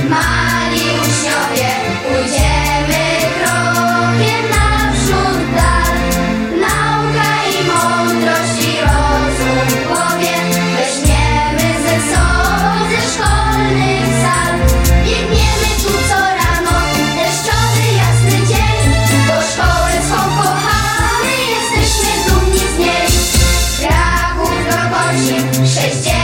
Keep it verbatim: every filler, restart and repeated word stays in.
Mali uczniowie, pójdziemy krokiem naprzód w dal. Nauka i mądrość i rozum w głowie weźmiemy ze sobą ze szkolnych sal. Biegniemy tu co rano, deszczowy jasny dzień, bo szkołę swą kochamy, jesteśmy dumni z niej. Kraków, Gorkocin, sześćdziesiąt